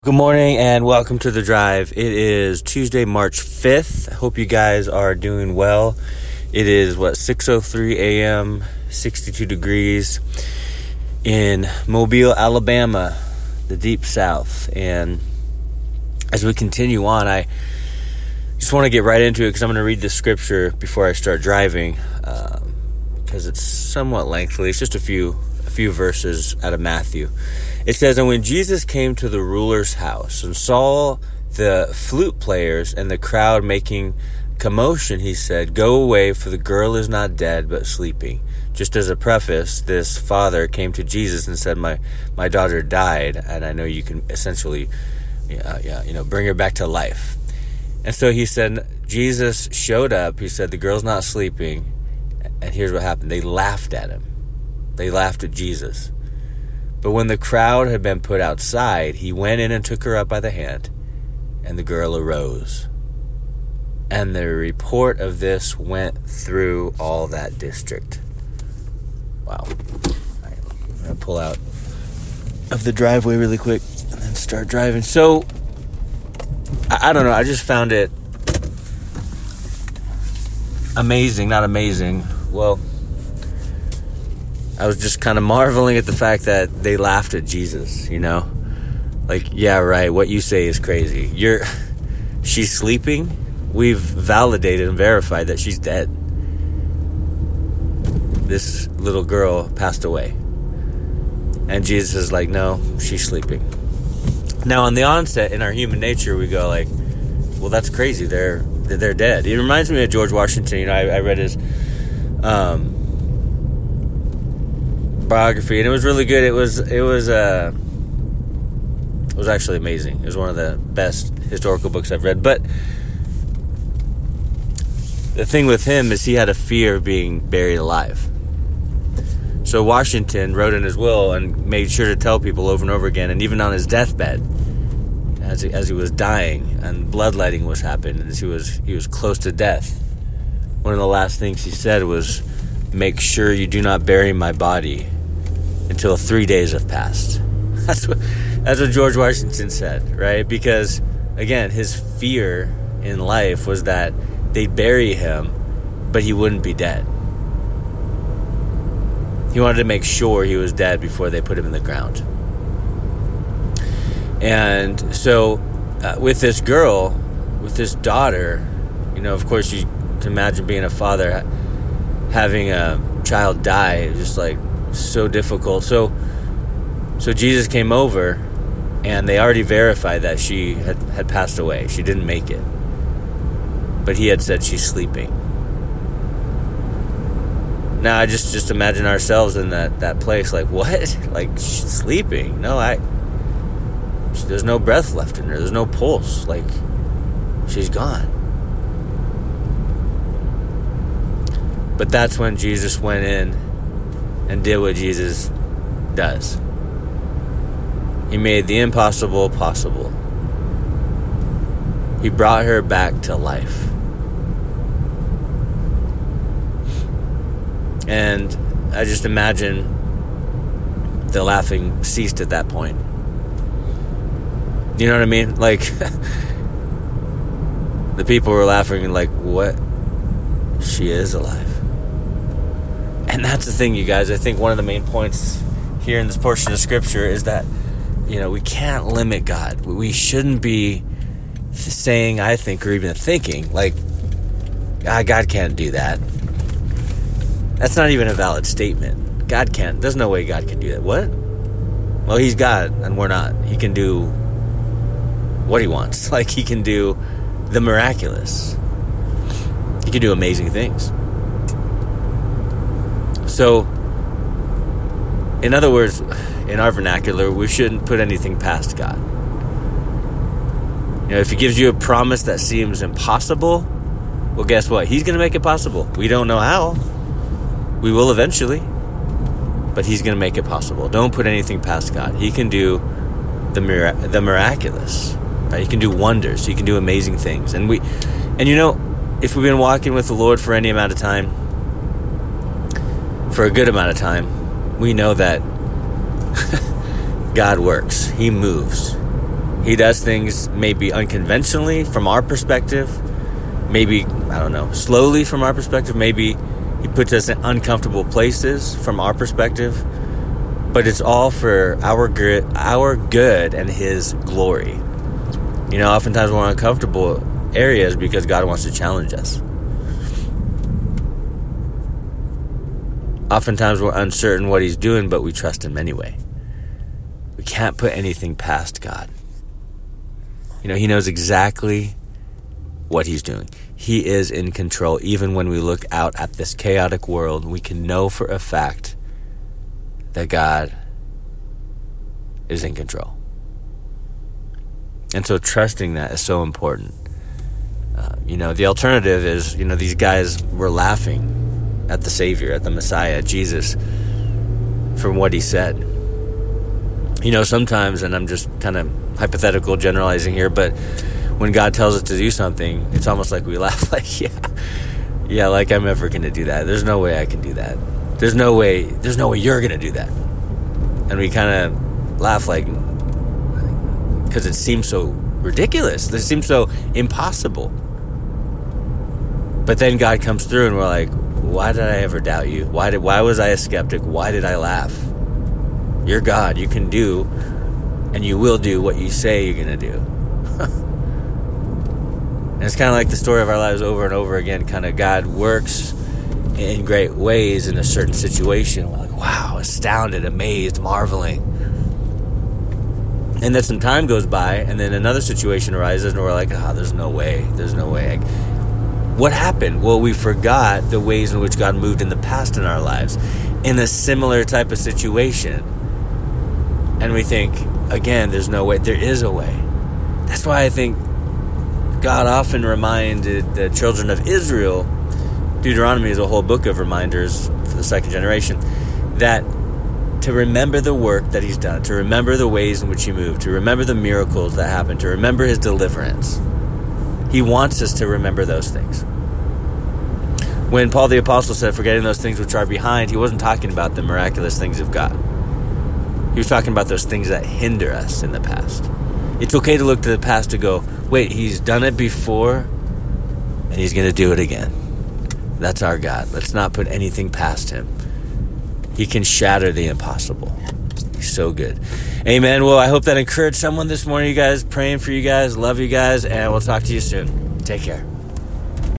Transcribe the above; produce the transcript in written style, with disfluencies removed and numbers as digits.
Good morning and welcome to The Drive. It is Tuesday, March 5th. I hope you guys are doing well. It is, 6:03 a.m., 62 degrees in Mobile, Alabama, the deep south. And as we continue on, I just want to get right into it because I'm going to read the scripture before I start driving because it's somewhat lengthy. It's just a few verses out of Matthew. It says, "And when Jesus came to the ruler's house and saw the flute players and the crowd making commotion, he said, 'Go away, for the girl is not dead, but sleeping.'" Just as a preface, this father came to Jesus and said, my daughter died, and I know you can essentially bring her back to life. And so he said, Jesus showed up. He said, "The girl's not sleeping." And here's what happened. They laughed at him. They laughed at Jesus. But when the crowd had been put outside, he went in and took her up by the hand, and the girl arose. And the report of this went through all that district. Wow. All right, I'm going to pull out of the driveway really quick and then start driving. So, I don't know. I just found it amazing. Not amazing. Well, I was just kind of marveling at the fact that they laughed at Jesus, Like, yeah, right, what you say is crazy. She's sleeping? We've validated and verified that she's dead. This little girl passed away. And Jesus is like, no, she's sleeping. Now, on the onset, in our human nature, we go like, well, that's crazy. They're dead. It reminds me of George Washington. I read his biography, and it was really good. It was actually amazing. It was one of the best historical books I've read. But the thing with him is he had a fear of being buried alive. So Washington wrote in his will and made sure to tell people over and over again, and even on his deathbed, as he was dying and bloodletting was happening, as he was close to death, one of the last things he said was, "Make sure you do not bury my body until 3 days have passed." That's what George Washington said, right? Because, again, his fear in life was that they'd bury him, but he wouldn't be dead. He wanted to make sure he was dead before they put him in the ground. And so, with this girl, with this daughter, of course you can imagine being a father, having a child die, just like so difficult. So Jesus came over, and they already verified that she had passed away. She didn't make it. But he had said she's sleeping. Now I just imagine ourselves in that place, like, what? Like, she's sleeping? No, there's no breath left in her. There's no pulse. Like, she's gone. But that's when Jesus went in and did what Jesus does. He made the impossible possible. He brought her back to life. And I just imagine the laughing ceased at that point. You know what I mean? Like, the people were laughing like, what? She is alive. And that's the thing, you guys. I think one of the main points here in this portion of Scripture is that, we can't limit God. We shouldn't be saying, I think, or even thinking, like, God can't do that. That's not even a valid statement. God can't. There's no way God can do that. What? Well, he's God, and we're not. He can do what he wants. Like, he can do the miraculous. He can do amazing things. So, in other words, in our vernacular, we shouldn't put anything past God. If he gives you a promise that seems impossible, well, guess what? He's going to make it possible. We don't know how. We will eventually. But he's going to make it possible. Don't put anything past God. He can do the miraculous. Right? He can do wonders. He can do amazing things. And if we've been walking with the Lord for any amount of time, for a good amount of time, we know that God works. He moves. He does things maybe unconventionally from our perspective, maybe, I don't know, slowly from our perspective, maybe he puts us in uncomfortable places from our perspective, but it's all for our good and his glory. You know, oftentimes we're in uncomfortable areas because God wants to challenge us. Oftentimes we're uncertain what he's doing, but we trust him anyway. We can't put anything past God. You know, he knows exactly what he's doing. He is in control. Even when we look out at this chaotic world, we can know for a fact that God is in control. And so trusting that is so important. You know, the alternative is, you know, these guys were laughing at the Savior, at the Messiah, at Jesus, from what he said. You know, sometimes, and I'm just kind of hypothetical generalizing here, but when God tells us to do something, it's almost like we laugh like, yeah, like I'm ever going to do that. There's no way I can do that. There's no way you're going to do that. And we kind of laugh like, because it seems so ridiculous. It seems so impossible. But then God comes through and we're like, why did I ever doubt you? Why was I a skeptic? Why did I laugh? You're God. You can do and you will do what you say you're going to do. And it's kind of like the story of our lives over and over again. Kind of God works in great ways in a certain situation. We're like, wow, astounded, amazed, marveling. And then some time goes by, and then another situation arises, and we're like, there's no way. What happened? Well, we forgot the ways in which God moved in the past in our lives in a similar type of situation. And we think, again, there's no way. There is a way. That's why I think God often reminded the children of Israel, Deuteronomy is a whole book of reminders for the second generation, that to remember the work that he's done, to remember the ways in which he moved, to remember the miracles that happened, to remember his deliverance. He wants us to remember those things. When Paul the Apostle said, forgetting those things which are behind, he wasn't talking about the miraculous things of God. He was talking about those things that hinder us in the past. It's okay to look to the past to go, wait, he's done it before, and he's going to do it again. That's our God. Let's not put anything past him. He can shatter the impossible. He's so good. Amen. Well, I hope that encouraged someone this morning, you guys. Praying for you guys. Love you guys. And we'll talk to you soon. Take care.